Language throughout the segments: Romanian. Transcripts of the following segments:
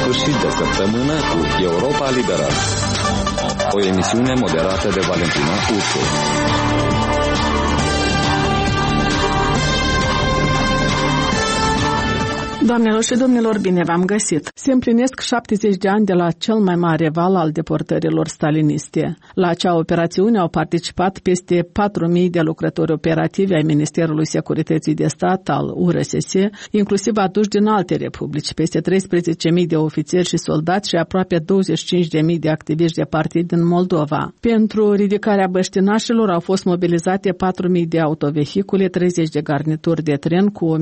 sfârșit de săptămână cu Europa Liberă. O emisiune moderată de Valentina Ursu. Doamnelor și domnilor, bine v-am găsit! Se împlinesc 70 de ani de la cel mai mare val al deportărilor staliniste. La acea operațiune au participat peste 4.000 de lucrători operativi ai Ministerului Securității de Stat al URSS, inclusiv aduși din alte republici, peste 13.000 de ofițeri și soldați și aproape 25.000 de activiști de partid din Moldova. Pentru ridicarea băștinașilor au fost mobilizate 4.000 de autovehicule, 30 de garnituri de tren cu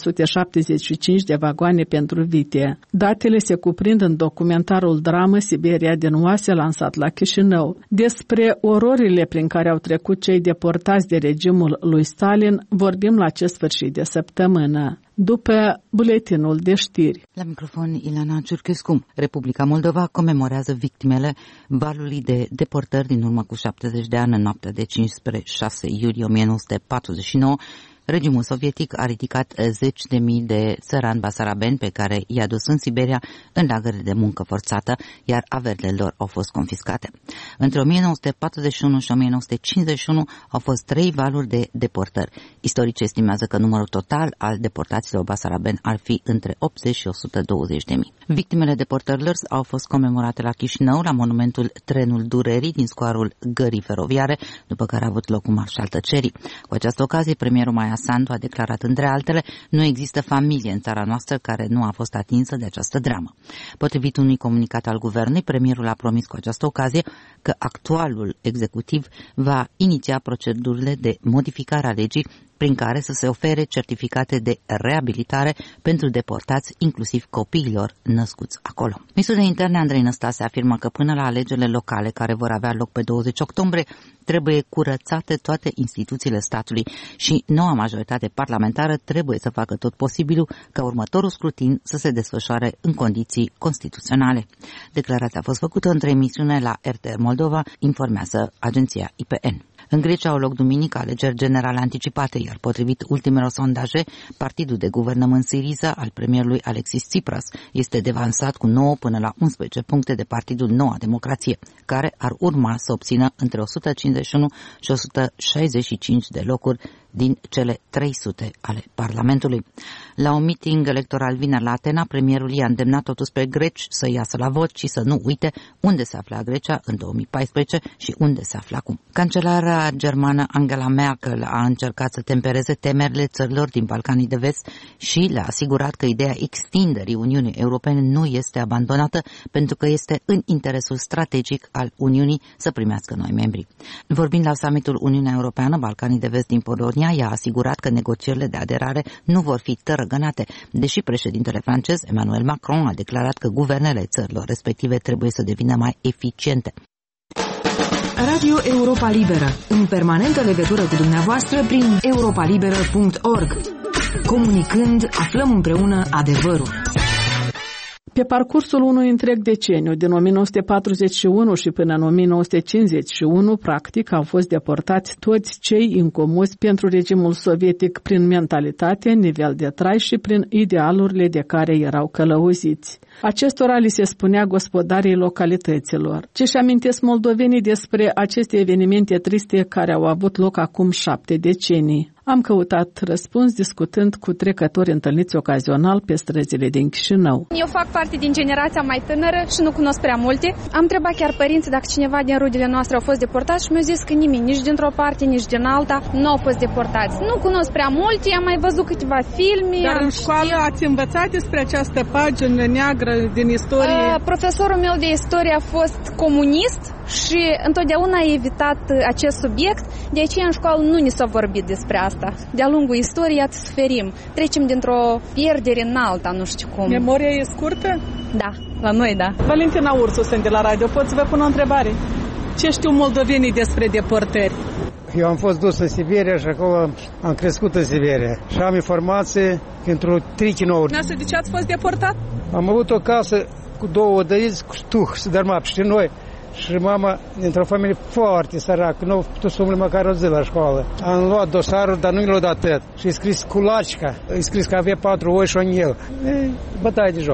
1.575 de vagoane pentru vite. Datele se cuprind în documentarul Dramă Siberia din oase, lansat la Chișinău. Despre ororile prin care au trecut cei deportați de regimul lui Stalin vorbim la acest sfârșit de săptămână. După buletinul de știri. La microfon Ilana Ciurchescu. Republica Moldova comemorează victimele valului de deportări din urmă cu 70 de ani în noaptea de 5 spre 6 iulie 1949. Regimul sovietic a ridicat 10.000 de țărani basarabeni pe care i-a dus în Siberia în lagăre de muncă forțată, iar averile lor au fost confiscate. Între 1941 și 1951 au fost 3 valuri de deportări. Istoricii estimează că numărul total al deportaților basarabeni ar fi între 80 și 120.000. Victimele deportărilor au fost comemorate la Chișinău, la monumentul Trenul Durerii din scoarul Gării Feroviare, după care a avut loc un marș al tăcerii. Cu această ocazie, premierul Maia Sandu a declarat, între altele, nu există familie în țara noastră care nu a fost atinsă de această dramă. Potrivit unui comunicat al guvernului, premierul a promis cu această ocazie că actualul executiv va iniția procedurile de modificare a legii prin care să se ofere certificate de reabilitare pentru deportați, inclusiv copiilor născuți acolo. Ministrul de Interne Andrei Năstase afirmă că până la alegerile locale care vor avea loc pe 20 octombrie, trebuie curățate toate instituțiile statului și noua majoritate parlamentară trebuie să facă tot posibilul ca următorul scrutin să se desfășoare în condiții constituționale. Declarația a fost făcută într-o emisiune la RTR Moldova, informează agenția IPN. În Grecia au loc duminică alegeri generale anticipate, iar potrivit ultimelor sondaje, partidul de guvernământ Syriza al premierului Alexis Tsipras este devansat cu 9 până la 11 puncte de partidul Noua Democrație, care ar urma să obțină între 151 și 165 de locuri din cele 300 ale Parlamentului. La un meeting electoral vineri la Atena, premierul i-a îndemnat totuși pe greci să iasă la vot și să nu uite unde se afla Grecia în 2014 și unde se află acum. Cancelara germană Angela Merkel a încercat să tempereze temerile țărilor din Balcanii de Vest și le-a asigurat că ideea extinderii Uniunii Europene nu este abandonată pentru că este în interesul strategic al Uniunii să primească noi membri. Vorbind la summitul Uniunea Europeană, Balcanii de Vest din Polonia, i-a asigurat că negocierile de aderare nu vor fi tărăgănate, deși președintele francez Emmanuel Macron a declarat că guvernele țărilor respective trebuie să devină mai eficiente. Radio Europa Liberă, în permanentă legătură cu dumneavoastră prin europalibera.org. Comunicând, aflăm împreună adevărul. Pe parcursul unui întreg deceniu, din 1941 și până în 1951, practic, au fost deportați toți cei incomozi pentru regimul sovietic prin mentalitate, nivel de trai și prin idealurile de care erau călăuziți. Acestora li se spunea gospodarii localităților. Ce-și amintesc moldovenii despre aceste evenimente triste care au avut loc acum 7 decenii? Am căutat răspuns discutând cu trecători întâlniți ocazional pe străzile din Chișinău. Eu fac parte din generația mai tânără și nu cunosc prea multe. Am întrebat chiar părinții dacă cineva din rudele noastre au fost deportați și mi-au zis că nimeni, nici dintr-o parte, nici din alta, nu au fost deportați. Nu cunosc prea multe, am mai văzut câteva filme. Dar în școală ați învățat despre această pagină neagră din istorie? Profesorul meu de istorie a fost comunist și întotdeauna a evitat acest subiect, de aceea în școală nu ni s-a vorbit despre asta. De-a lungul istoriei ați suferim. Trecem dintr-o pierdere în alta, nu știu cum. Memoria e scurtă? Da, la noi da. Valentina Ursu sunt de la radio. Pot să vă pun o întrebare? Ce știu moldovenii despre deportări? Eu am fost dus în Siberia și acolo am crescut în Siberia. Și am informații pentru Trichinău. De ce ați fost deportat? Am avut o casă cu 2 odăiți, cu stuh, să dărmap și noi. Și mama, dintr-o familie foarte săracă, nu a putut să umble măcar o zi la școală. Am luat dosarul, dar nu i l-a dat atât. Și e scris cu lacica, e scris că avea 4 oi și un el. Bătaie de joc.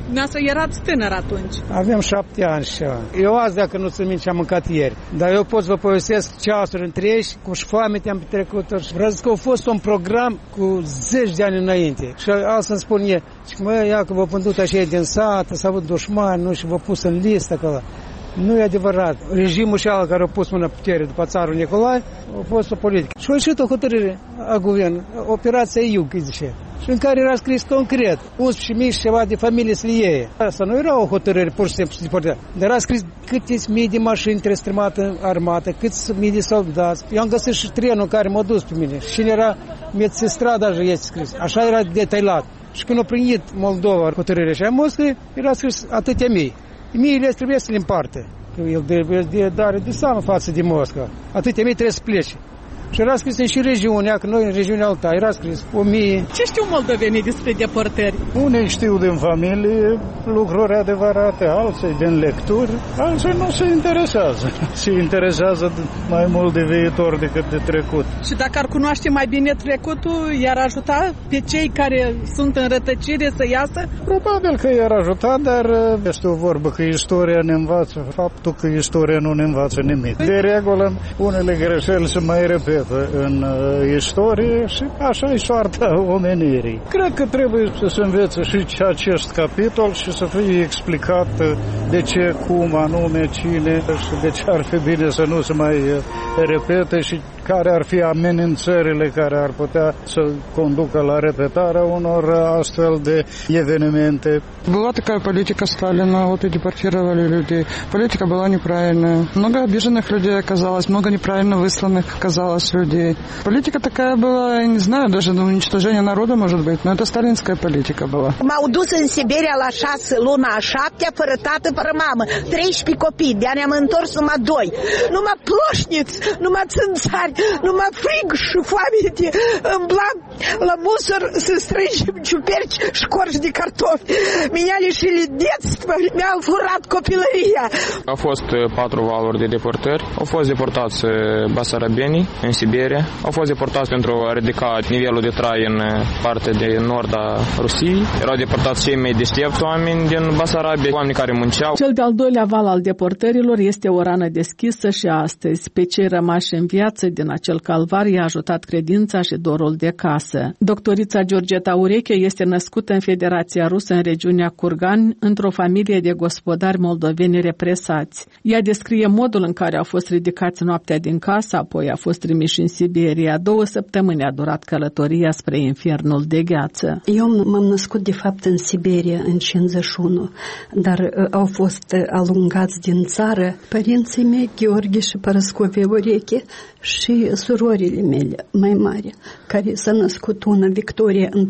Dumneavoastră erați tânăr atunci. Aveam 7 ani și ceva. Eu azi, dacă nu țin minte ce am mâncat ieri, dar eu pot să vă povestesc ceasuri întregi, cu foame te-am petrecut. Vreau că a fost un program cu 10 de ani înainte. Și asta îmi spune, ia că v-a pândut așa din sat, s-a avut dușmani, nu, și v-a pus în listă acolo. Nu e adevărat. Regimul și ala care a pus mâna putere după țarul Nicolae a fost o politică. Și a ieșit o hotărâre a guvernului, operația Iug, zice, și în care era scris concret 11.000 și ceva de familie să le iei. Asta nu era o hotărâre pur și simplu să deporteze, dar era scris câte mii de mașini trebuie strămate în armată, câți mii de soldați. Eu am găsit și trenul care m-a dus pe mine. Și cine era medisestra, даже este scris. Așa era detailat. Și când a primit Moldova hotărârea și a Moscovei, era scris atâtea mii. Miile trebuie să le împarte. El trebuie dare de seamă față de Moscova. Atâtea mii trebuie să plece. Și era scris în și regiunea, că noi în regiunea alta era scris 1000. Ce știu moldovenii despre deportări? Unii știu din familie lucruri adevărate, alții din lecturi, alții nu se interesează. Se interesează mai mult de viitor decât de trecut. Și dacă ar cunoaște mai bine trecutul, i-ar ajuta pe cei care sunt în rătăcire să iasă? Probabil că i-ar ajuta, dar este o vorbă că istoria ne învață faptul că istoria nu ne învață nimic. De regulă, unele greșeli se mai repetă în istorie și așa e soarta omenirii. Cred că trebuie să se învețe și acest capitol și să fie explicat de ce, cum anume, cine și de ce ar fi bine să nu se mai repete și care ar fi amenințările care ar putea să conducă la repetarea unor astfel de evenimente. Была такая политика Сталина, вот и депортировали людей. Политика была неправильная. Много обиженных людей оказалось, много неправильно высланных оказалось людей. Политика такая была, я не знаю, даже уничтожение народа, может быть, но это сталинская политика была. M-au dus în Siberia la 6 luna a 7-a, fără tată, fără mamă. 13 copii, de-a ne-am întors numai 2. Numai ploșniți, numai țânțari, numai frig și foame. Îmblam la musor să strângem ciuperci și corși de cartofi. Mi-a lișit detstvo, mi-au furat copilăria. Au fost 4 valuri de deportări. Au fost deportați basarabenii în Siberia. Au fost deportați pentru a ridica nivelul de trai în partea de nord a Rusiei. Erau deportați cei mai deștepți oameni din Basarabia, oameni care munceau. Cel de-al doilea val al deportărilor este o rană deschisă și astăzi. Pe cei rămași în viață din acel calvar i-a ajutat credința și dorul de casă. Doctorița Georgeta Ureche este născută în Federația Rusă, în regiunea Kurgan, într-o familie de gospodari moldoveni represați. Ea descrie modul în care au fost ridicați noaptea din casă, apoi a fost trimiși în Siberia. 2 săptămâni a durat călătoria spre infernul de gheață. Eu m-am născut de fapt în Siberia în 51, dar au fost alungați din țară părinții mei, Gheorghe și Parascovie Ureche, și surorile mele mai mari, care s-a născut una, Victoria, în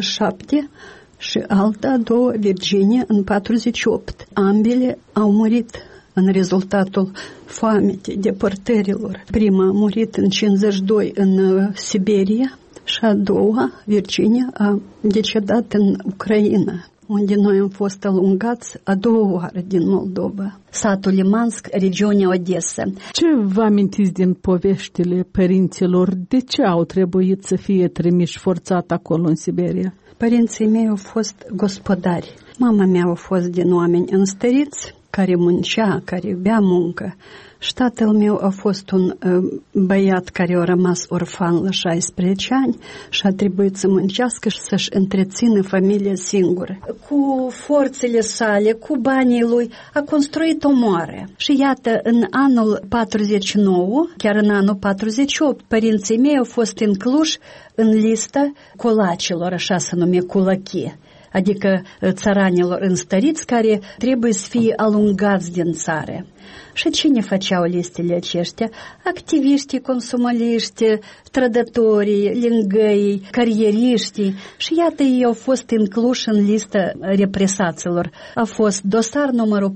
47 și alta, a doua, Virginia, în 48. Ambele au murit în rezultatul foametei, deportărilor. Prima a murit în 52 în Siberia și a doua, Virginia, a decedat în Ucraina, unde noi am fost alungați a 2 oară din Moldova. Satul Limansk, regiunea Odessa. Ce vă amintiți din poveștile părinților? De ce au trebuit să fie trimiși forțat acolo în Siberia? Părinții mei au fost gospodari. Mama mea a fost din oameni înstăriți, care muncea, care iubea muncă. Și tatăl meu a fost un băiat care a rămas orfan la 16 ani și a trebuit să muncească și să-și întrețină familia singură. Cu forțele sale, cu banii lui, a construit o moară. Și iată, în anul 49, chiar în anul 48, părinții mei au fost incluși în lista colacilor, așa se numește, culachi, adică țăranilor înstăriți care trebuie să fie alungați din țară. Și cine făceau listele aceștia? Activiștii, consumaliștii, trădătorii, lingăii, carieriștii. Și iată, ei au fost incluși în lista represaților. A fost dosar numărul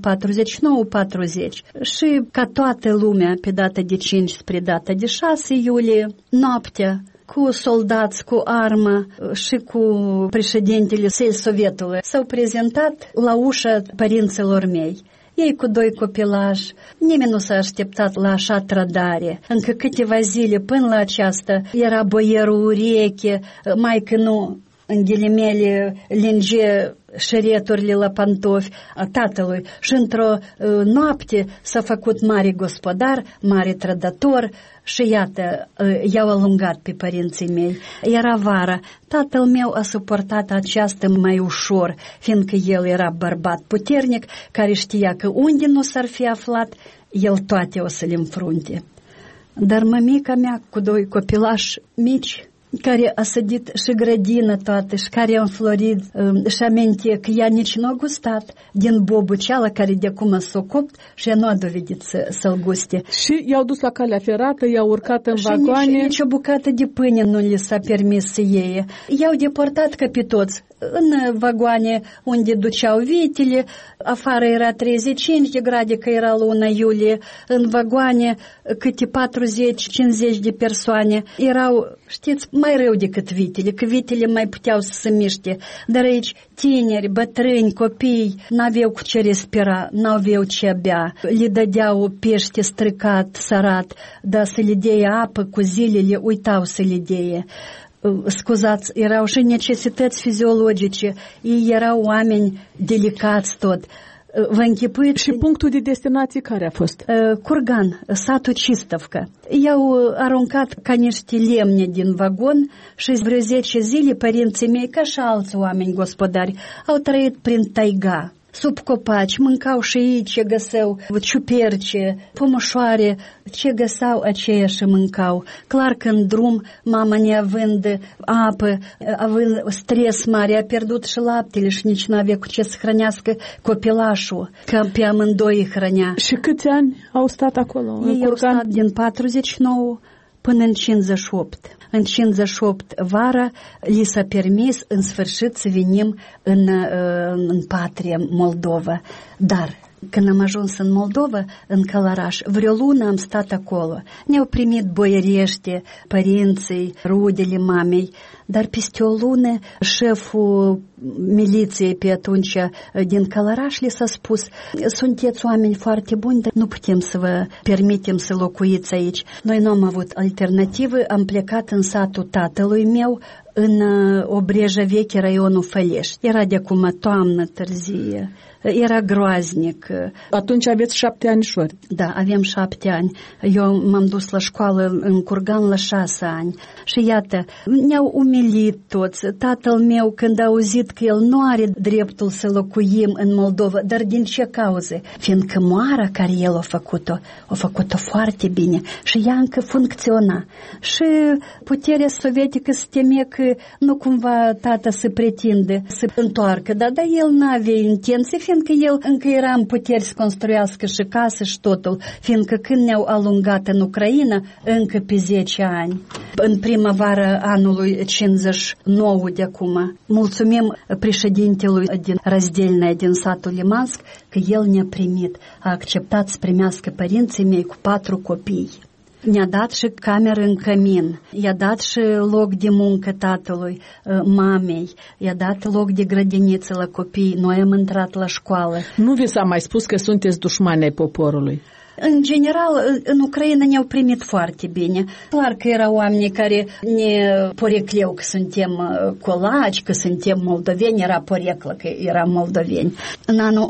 49-40. Și ca toată lumea, pe data de 5 spre data de 6 iulie, noaptea, cu soldați, cu armă și cu președintele Sovietului, s-au prezentat la ușa părinților mei. Ei cu 2 copilași, nimeni nu s-a așteptat la așa trădare. Încă câteva zile până la aceasta era boierul Ureche, mai că nu, în ghilimele, linge șereturile la pantofi a tatălui și într-o noapte s-a făcut mare gospodar, mare trădător și iată, i-au alungat pe părinții mei. Era vara, tatăl meu a suportat aceasta mai ușor, fiindcă el era bărbat puternic, care știa că unde nu s-ar fi aflat, el toate o să le înfrunte. Dar mămica mea cu 2 copilași mici, care a sădit și grădină toată și care a înflorit și aminte că ea nici nu a gustat din bobul ceala care de acum s-a copt și ea nu a dovedit să-l guste. Și i-au dus la calea ferată, i-au urcat în vagoane. Și nici o bucată de pâine nu li s-a permis să iei. I-au deportat ca pe toți în vagoane unde duceau vitele, afară era 35 de grade că era luna iulie, în vagoane câte 40-50 de persoane. Erau, știți, mai rău decât vitele, că vitele mai puteau să se miște, dar aici tineri, bătrâni, copii n-aveau cu ce respira, n-aveau ce bea, le dădeau pește stricat, sărat, dar să le dea apă cu zilele, uitau să le dea. Scuzați, erau și necesități fiziologice, ei erau oameni delicați tot. Vă închipuiți? Și punctul de destinație care a fost? Curgan, satul Cistăvcă. I-au aruncat ca niște lemne din vagon și vreo 10 zile părinții mei, ca și alți oameni gospodari, au trăit prin taiga. Sub copaci, mâncau și ei ce găseau, ciuperce, pămășoare, ce găseau aceia și mâncau. Clar că în drum, mama neavând apă, având stres mare, a pierdut și laptele și nici n-avea cu ce să hrănească copilașul, că pe amândoi îi hrănea. Și câți ani au stat acolo? Ei au stat din 49 până în 58. În 58 vara li s-a permis în sfârșit să venim în patria Moldova. Dar când am ajuns în Moldova, în Călăraș, vreo lună am stat acolo. Ne-au primit boierește, părinții, rudele mamei, dar peste o lună șeful miliției pe atunci din Călăraș le s-a spus: sunteți oameni foarte buni, dar nu putem să vă permitem să locuiți aici. Noi nu am avut alternativă, am plecat în satul tatălui meu, în Obreja Veche, raionul Fălești. Era de acum toamnă târzie. Era groaznic. Atunci aveți 7 anișori. Da, aveam 7 ani. Eu m-am dus la școală în Curgan la 6 ani. Și iată, ne-au umilit toți. Tatăl meu, când a auzit că el nu are dreptul să locuim în Moldova, dar din ce cauze? Fiindcă moara care el a făcut-o foarte bine și ea încă funcționa. Și puterea sovietică se temea că nu cumva tata să pretinde să întoarcă, dar el n-avea intenție, fiindcă el încă era în puteri să construiască și casă și totul, fiindcă când ne-au alungat în Ucraina, încă pe 10 ani, în primăvară anului 59 de acum. Mulțumim președintelui din Răzdelnea, din satul Limansk, că el ne-a primit, a acceptat să primească părinții mei cu 4 copii. Ne-a dat și cameră în cămin, i-a dat și loc de muncă tatălui, mamei, i-a dat loc de grădiniță la copii, noi am intrat la școală. Nu vi s-a mai spus că sunteți dușmani ai poporului? În general, în Ucraina ne-au primit foarte bine. Clar că erau oameni care ne porecleau că suntem colaci, că suntem moldoveni, era poreclă că eram moldoveni. În anul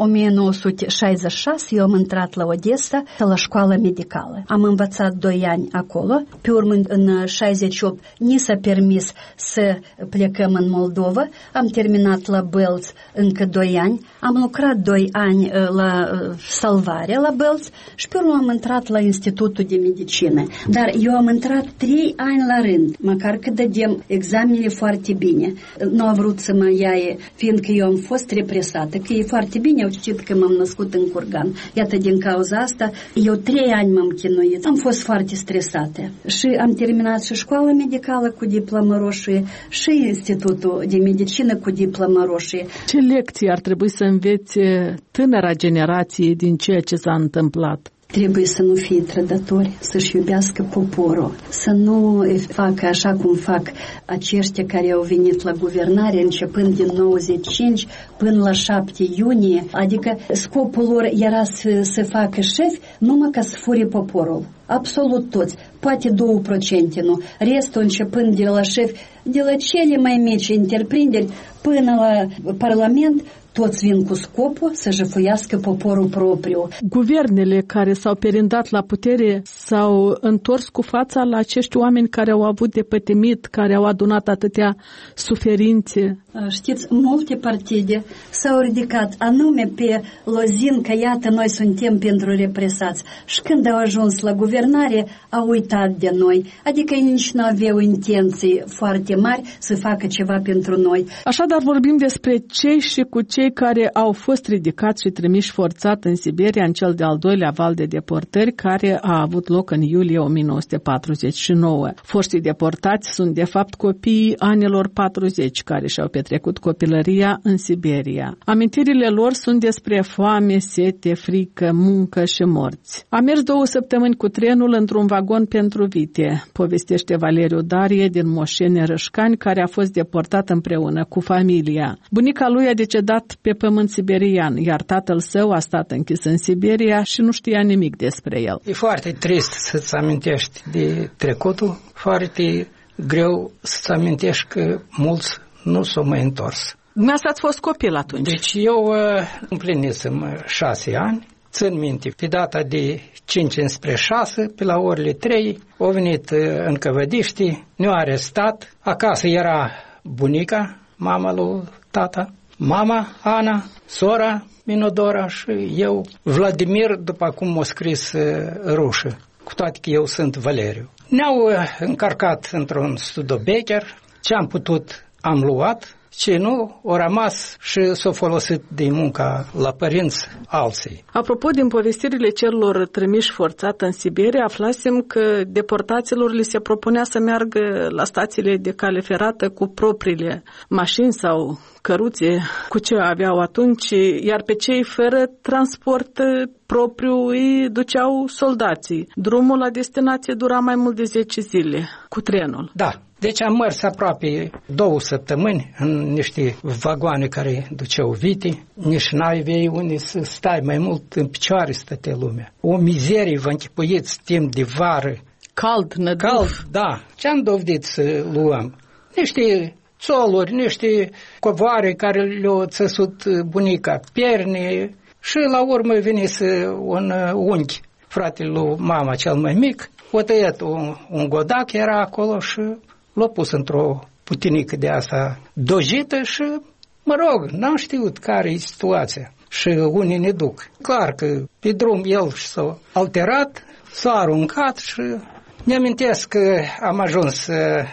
1966 eu am intrat la Odessa, la școală medicală. Am învățat 2 ani acolo. Pe urmă, în 68, ni s-a permis să plecăm în Moldova. Am terminat la Bălți încă 2 ani. Am lucrat 2 ani la salvare la Bălți și pe urmă am intrat la Institutul de Medicină. Dar eu am intrat 3 ani la rând, măcar că dădeam examenele foarte bine. Nu a vrut să mă iaie, fiindcă eu am fost represată, că e foarte bine, au citit că m-am născut în Curgan. Iată, din cauza asta, eu 3 ani m-am chinuit. Am fost foarte stresată. Și am terminat și școala medicală cu diplomă roșie și Institutul de Medicină cu diplomă roșie. Ce lecții ar trebui să învețe tânăra generație din ceea ce s-a întâmplat? trebuie să nu fie trădători, să-și iubească poporul, să nu facă așa cum fac aceștia care au venit la guvernare începând din 95 până la 7 iunie, adică scopul lor era să facă șefi numai ca să fure poporul. Absolut toți, poate 2%, nu? Restul începând de la șefi, de la cele mai mici întreprinderi până la Parlament, toți vin cu scopul să jefuiască poporul propriu. Guvernele care s-au perindat la putere s-au întors cu fața la acești oameni care au avut de pătimit, care au adunat atâtea suferințe. Știți, multe partide s-au ridicat anume pe lozincă, iată, noi suntem pentru represați. Și când au ajuns la guvernare, au uitat de noi. Adică ei nici nu aveau intenții foarte mari să facă ceva pentru noi. Așadar vorbim despre cei și cu cei care au fost ridicați și trimiși forțat în Siberia în cel de-al doilea val de deportări care a avut loc în iulie 1949. Foștii deportați sunt de fapt copiii anilor 40 care și-au petrecut copilăria în Siberia. Amintirile lor sunt despre foame, sete, frică, muncă și morți. Am mers 2 săptămâni cu trenul într-un vagon pentru vite, povestește Valeriu Darie din Moșene Rășcani, care a fost deportat împreună cu familia. Bunica lui a decedat pe pământ siberian, iar tatăl său a stat închis în Siberia și nu știa nimic despre el. E foarte trist să-ți amintești de trecutul, foarte greu să-ți amintești că mulți nu s-au mai întors. Dumneavoastră ați fost copil atunci. Deci eu împlinisem 6 ani, țin minte, pe data de 5 înspre 6, pe la orele 3, au venit în Căvădiști, ne-au arestat, acasă era bunica, mama lui tata, mama, Ana, sora, Minodora și eu, Vladimir, după cum m-a scris rușă, cu toate că eu sunt Valeriu. Ne-au încărcat într-un studobecher, ce am putut am luat, ce nu, au rămas și s-au folosit de munca la părinți alții. Apropo, din povestirile celor trimiși forțat în Siberia, aflasem că deportaților li se propunea să meargă la stațiile de cale ferată cu propriile mașini sau căruțe, cu ce aveau atunci, iar pe cei fără transport propriu îi duceau soldații. Drumul la destinație dura mai mult de 10 zile cu trenul. Da. Deci am mers aproape 2 săptămâni în niște vagoane care duceau vite, nici n-aveai unde să stai, mai mult în picioare stătea lumea. O mizerie, vă închipuiți, timp de vară. Cald, năduf. Cald, da. Ce-am dovedit să luăm? Niște țoluri, niște covoare care le-au țăsut bunica, perne și la urmă venise un unchi, fratele lui mama cel mai mic, o tăiat un godac, era acolo și l-a pus într-o putinică de asta dojită și, mă rog, n-am știut care e situația. Și unii ne duc. Clar că pe drum el s-a alterat, s-a aruncat și ne amintesc că am ajuns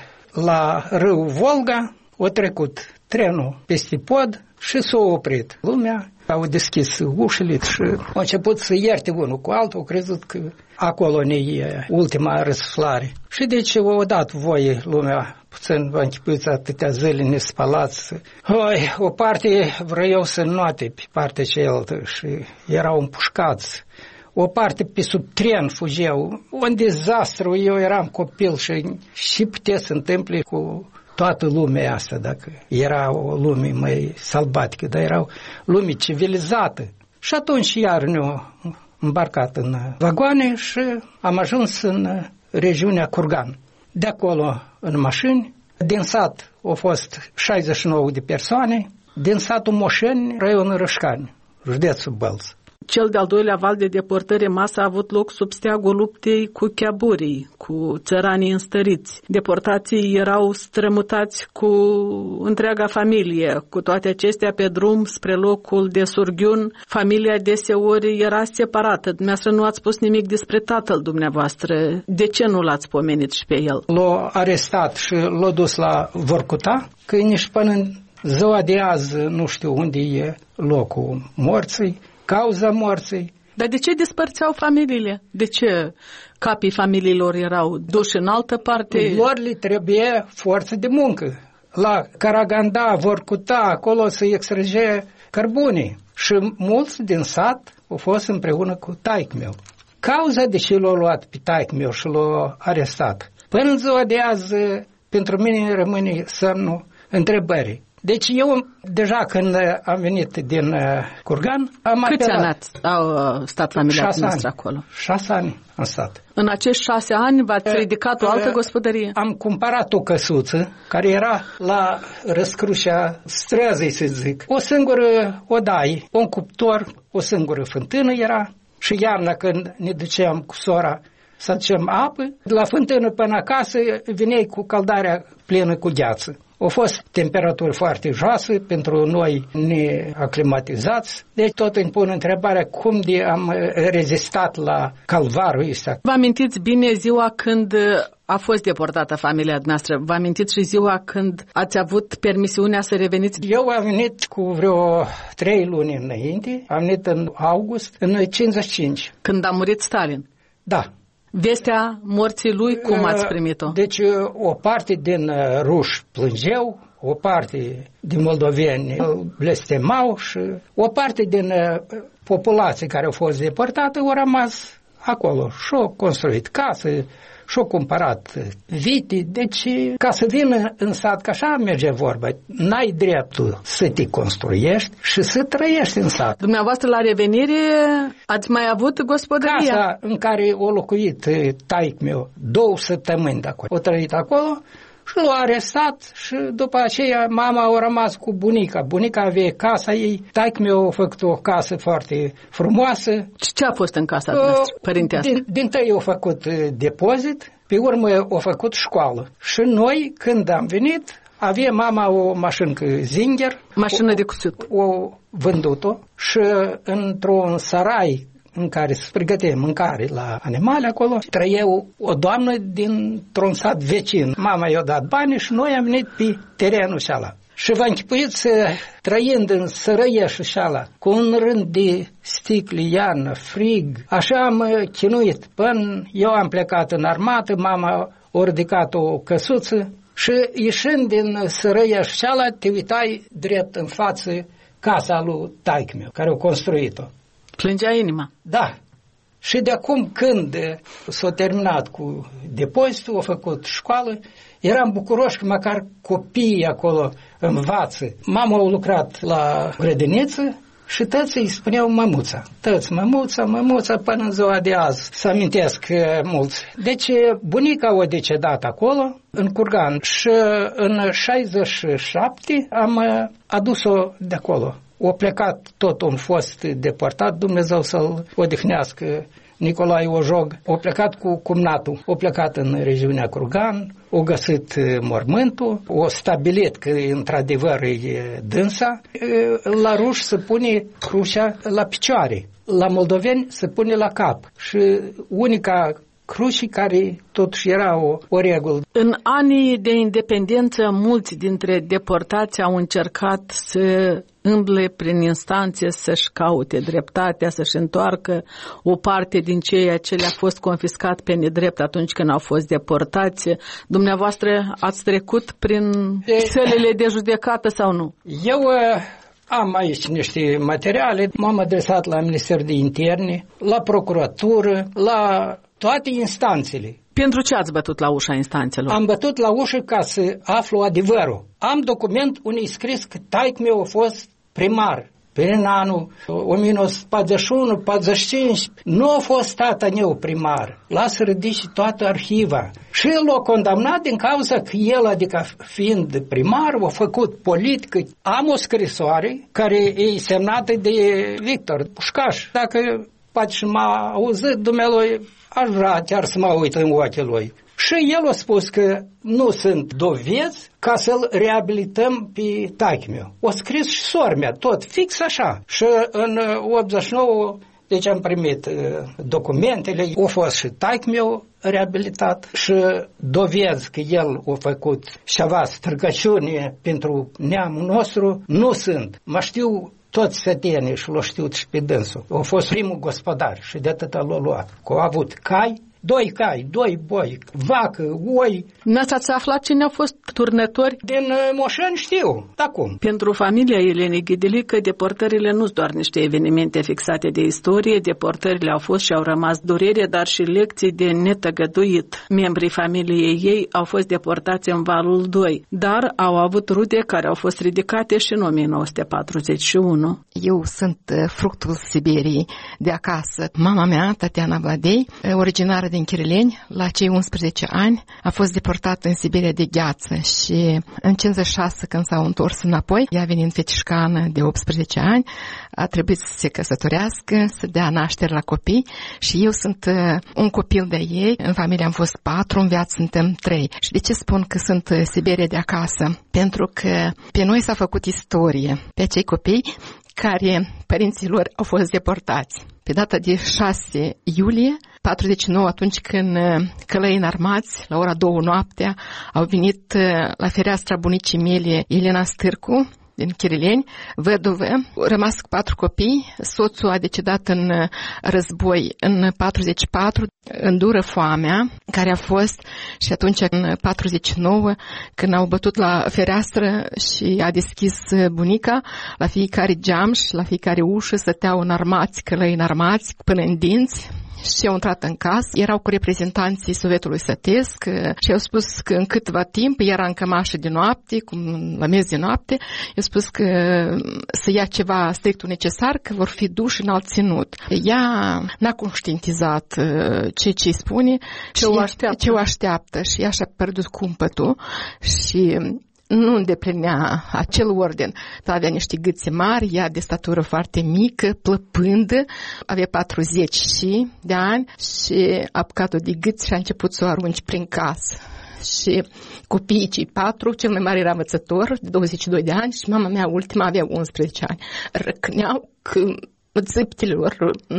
la râul Volga, a trecut trenul peste pod și s-a oprit. Lumea au deschis ușile și au început să ierte unul cu altul, au crezut că acolo ne e ultima răsuflare. Și deci au dat voie lumea, puțin vă închipuiți atâtea zile nespălați. O parte vreau să noate pe partea cealaltă și erau împușcați. O parte pe sub tren fugeau. Un dezastru, eu eram copil și putea să întâmple cu toată lumea asta, dacă era o lume mai sălbatică, dar era o lume civilizată. Și atunci iar ne-au îmbarcat în vagoane și am ajuns în regiunea Kurgan. De acolo în mașini, din sat au fost 69 de persoane, din satul Moșeni, raionul Rășcani, județul Bălți. Cel de-al doilea val de deportări în masă a avut loc sub steagul luptei cu chiaburii, cu țăranii înstăriți. Deportații erau strămutați cu întreaga familie. Cu toate acestea, pe drum spre locul de surghiun, familia deseori era separată. Dumneavoastră nu ați spus nimic despre tatăl dumneavoastră. De ce nu l-ați pomenit și pe el? L-a arestat și l-a dus la Vorcuta, că nici până în ziua de azi nu știu unde e locul morții, cauza morții. Dar de ce despărțeau familiile? De ce capii familiilor erau duși în altă parte? Lor le trebuie forță de muncă. La Karaganda, Vorcuta, acolo se extrage cărbune. Și mulți din sat au fost împreună cu taic meu. cauza de ce l-a luat pe taică-meu și l-a arestat. Până în ziua de azi, pentru mine rămâne semnul întrebării. Deci eu, deja când am venit din Curgan, am Câți apelat. ani au stat familia noastră acolo? 6 ani am stat. În acești 6 ani v-ați ridicat o altă gospodărie? Am cumpărat o căsuță care era la răscrușea străzii, să zic. O singură odaie, un cuptor, o singură fântână era. Și iarna când ne duceam cu sora să ducem apă, de la fântână până acasă veneai cu căldarea plină cu gheață. Au fost temperaturi foarte joase pentru noi neaclimatizați, deci tot îmi pun întrebarea cum de am rezistat la calvarul ăsta. Vă amintiți bine ziua când a fost deportată familia noastră? Vă amintiți și ziua când ați avut permisiunea să reveniți? Eu am venit cu vreo 3 luni înainte, am venit în august, în 55. Când a murit Stalin? Da. Vestea morții lui, cum ați primit-o? Deci o parte din ruși plângeau, o parte din moldoveni blestemau și o parte din populație care au fost deportată au rămas acolo și-au construit case, și-au cumpărat vite. Deci ca să vină în sat, că așa merge vorba, n-ai dreptul să te construiești și să trăiești în sat. Dumneavoastră la revenire ați mai avut gospodăria? Casa în care a locuit taică-meu 2 săptămâni de acolo. O trăit acolo și l-a arestat și după aceea mama a rămas cu bunica. Bunica avea casa ei, taică-meu a făcut o casă foarte frumoasă. Și ce a fost în casa noastră, părintească? Din tăi a făcut depozit, pe urmă a făcut școală. Și noi, când am venit, avea mama o mașină Zinger. Mașină de cusut. O vândut-o și într-un sarai în care se pregătea mâncare la animale acolo, trăia o doamnă dintr-un sat vecin. Mama i-a dat bani și noi am venit pe terenul ăla. Și vă închipuiți, trăind în sărăieșul ăla, cu un rând de sticle, iarnă, frig, așa am chinuit. Până eu am plecat în armată, mama a ridicat o căsuță și ieșind din sărăieșul ăla, te uitai drept în față casa lui taică-meu, care a construit-o. Plângea inima. Da. Și de acum când s-a terminat cu depozitul, a făcut școală, eram bucuroși că măcar copiii acolo învață. Mama a lucrat la grădiniță și tăți îi spuneau mămuța. Tăți, mămuța, până în ziua de azi. Să amintesc mulți. Deci bunica a decedat acolo, în Curgan, și în 67 am adus-o de acolo. O plecat tot un fost deportat, Dumnezeu să-l odihnească, Nicolae Ojog. O plecat cu cumnatul, o plecat în regiunea Curgan, o găsit mormântul, o stabilit că într-adevăr e dânsa. La ruși se pune crucea la picioare, la moldoveni se pune la cap și unica cruci care totuși era o regulă. În anii de independență, mulți dintre deportați au încercat să îmble prin instanțe să-și caute dreptatea, să-și întoarcă o parte din ceea ce le-a fost confiscat pe nedrept atunci când au fost deportați. Dumneavoastră ați trecut prin sălile de judecată sau nu? Eu am aici niște materiale. M-am adresat la Ministerul de Interne, la procuratură, la toate instanțele. Pentru ce ați bătut la ușa instanțelor? Am bătut la ușă ca să aflu adevărul. Am document unde e scris că taică-meu a fost primar. Prin anul 1941-45 nu a fost tata meu primar. Lasă ridici toată arhiva. Și el l-a condamnat din cauza că el, adică fiind primar, a făcut politică. Am o scrisoare care e semnată de Victor Pușcaș. Dacă poate și m-a auzit, dumnealui, aș vrea chiar să mă uit în ochii lui. Și el a spus că nu sunt dovezi ca să-l reabilităm pe taică-meu. O scris și sora mea, tot fix așa. Și în 89, deci am primit documentele, a fost și taică-meu reabilitat și dovezi că el a făcut ceva stricăciune pentru neamul nostru, nu sunt. Mă știu toți sătenii și l-au știut și pe dânsul. A fost primul gospodar și de atâta l-a luat. Că au avut cai, 2 cai, 2 boi, vacă, oi. N-ați aflat cine au fost turnători? Din Moșeni știu, acum. Pentru familia Elenei Ghidelică, deportările nu sunt doar niște evenimente fixate de istorie, deportările au fost și au rămas durere, dar și lecții de netăgăduit. Membrii familiei ei au fost deportați în valul 2, dar au avut rude care au fost ridicate și în 1941. Eu sunt fructul Siberiei de acasă. Mama mea, Tatiana Vladei, originară din Chirileni, la cei 11 ani, a fost deportată în Siberia de gheață și în 56, când s-au întors înapoi, ea venind fetișcană de 18 ani, a trebuit să se căsătorească, să dea naștere la copii și eu sunt un copil de ei. În familie am fost 4, în viață suntem 3. Și de ce spun că sunt Siberia de acasă? Pentru că pe noi s-a făcut istorie, pe acei copii care părinții lor au fost deportați. Pe data de 6 iulie 49, atunci când călăi înarmați, la ora 2 noaptea, au venit la fereastra bunicii mele, Elena Stârcu, din Chirileni, văduvă, rămas cu 4 copii, soțul a decedat în război în 44, îndură foamea care a fost și atunci în 49, când au bătut la fereastră și a deschis bunica, la fiecare geam și la fiecare ușă stăteau înarmați, călăi înarmați, până în dinți, și au intrat în casă, erau cu reprezentanții Sovietului Sătesc și au spus că în câtva timp, era în cămașă de noapte, la miez de noapte, i-au spus că să ia ceva strictul necesar, că vor fi în alt ținut. Ea n-a conștientizat ce îi spune, ce o așteaptă și ea și-a pierdut cumpătul și nu îndeplinea acel ordin. Avea niște gâțe mari, ea de statură foarte mică, plăpândă, avea 40 de ani și a apucat-o de gâți și a început să o arunci prin casă. Și copiii cei 4, cel mai mare era învățător, de 22 de ani, și mama mea ultima avea 11 ani. Răcneau că țâptele lor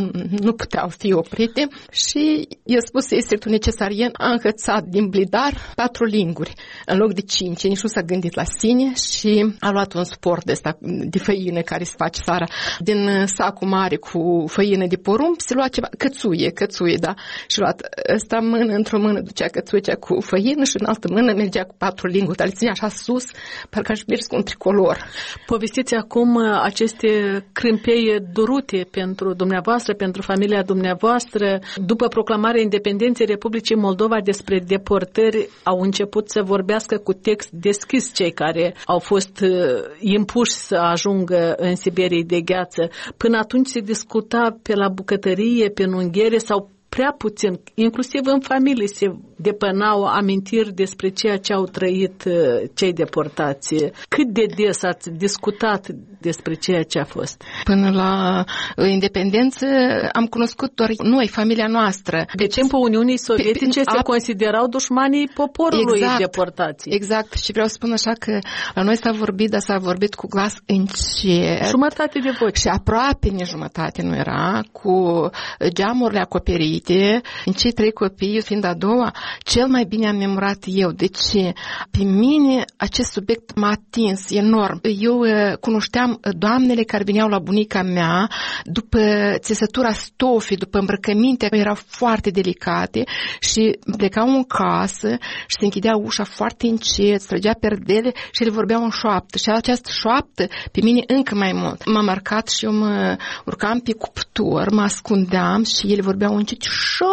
nu puteau fi oprite și i-a spus să iei strictul necesar. El a înhățat din blidar 4 linguri în loc de 5. Nici nu s-a gândit la sine și a luat un sport de făină care se face seara. Din sacul mare cu făină de porumb se lua ceva, cățuie, da. Și a luat ăsta într-o mână ducea cățuia cu făină și în altă mână mergea cu 4 linguri. Dar le ținea așa sus, parcă aș mers cu un tricolor. Povestiți acum aceste crâmpei durute pentru dumneavoastră, pentru familia dumneavoastră. După proclamarea independenței Republicii Moldova despre deportări, au început să vorbească cu text deschis cei care au fost impuși să ajungă în Siberie de gheață. Până atunci se discuta pe la bucătărie, pe unghiere sau prea puțin, inclusiv în familie se depănau amintiri despre ceea ce au trăit cei deportați. Cât de des ați discutat despre ceea ce a fost? Până la independență am cunoscut doar noi, familia noastră. De timpul Uniunii Sovietice se considerau dușmanii poporului deportați. Exact. Și vreau să spun așa că la noi s-a vorbit, dar s-a vorbit cu glas încet. Jumătate de voce. Și aproape jumătate nu era, cu geamurile acoperite. În cei 3 copii, fiind a doua, cel mai bine am memorat eu. Deci, pe mine, acest subiect m-a atins enorm. Eu cunoșteam doamnele care veneau la bunica mea după țesătura stofii, după îmbrăcăminte, erau foarte delicate și plecau în casă și se închidea ușa foarte încet, străgea perdele și ele vorbeau în șoaptă. Și această șoaptă, pe mine încă mai mult. M-a marcat și eu mă urcam pe cuptor, mă ascundeam și ele vorbeau încetișor.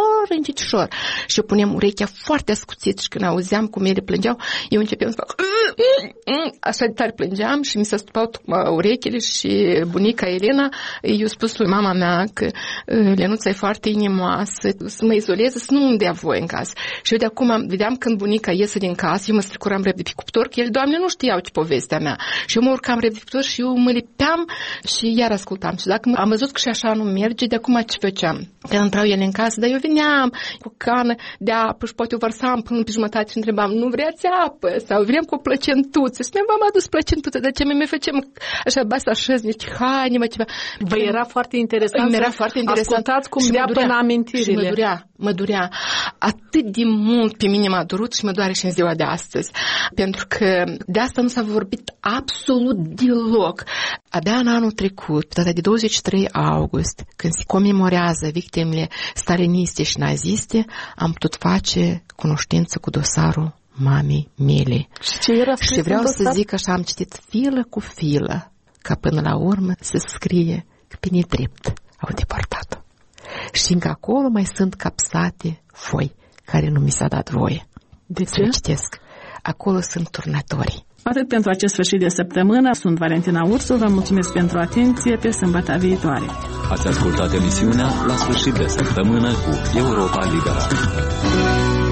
Și eu puneam urechea foarte ascuțit și când auzeam cum ele plângeau, eu începeam să fac așa de tare plângeam și mi s-a stupat urechile și bunica Elena i-a spus lui mama mea că Lenuța e foarte inimoasă, să mă izoleze, să nu îmi dea voie în casă. Și eu de acum vedeam când bunica iese din casă, eu mă strecuram repede pe cuptor, că ele, Doamne, nu știau ce povestea mea. Și eu mă urcam repede pe cuptor și eu mă lipeam și iar ascultam. Și dacă am văzut că și așa nu merge, de acum ce făceam? Când intrau ele în casă, dar eu veneam cu cană de apă și poate o vărsam până pe jumătate și întrebam, nu vreați apă? Sau vrem cu o plăcentuță? Și v-am adus plăcentuță, de ce mai facem așa, basta așez niște haine, mai ceva. Vă era foarte interesant ascultați cum dea până amintirile. Și mă durea. Atât de mult pe mine m-a durut și mă doare și în ziua de astăzi. Pentru că de asta nu s-a vorbit absolut deloc. Abia în anul trecut, pe data de 23 august, când se comemorează victimele staliniste și naziste, am putut face cunoștință cu dosarul mamei mele. Și vreau să zic așa, am citit filă cu filă, ca până la urmă să scrie că pe nedrept au deportat-o. Și încă acolo mai sunt capsate foi care nu mi s-a dat voie. De ce? Să citesc. Acolo sunt turnătorii. Atât pentru acest sfârșit de săptămână. Sunt Valentina Ursu, vă mulțumesc pentru atenție, pe sâmbătă viitoare. Ați ascultat emisiunea La sfârșit de săptămână cu Europa Liberă.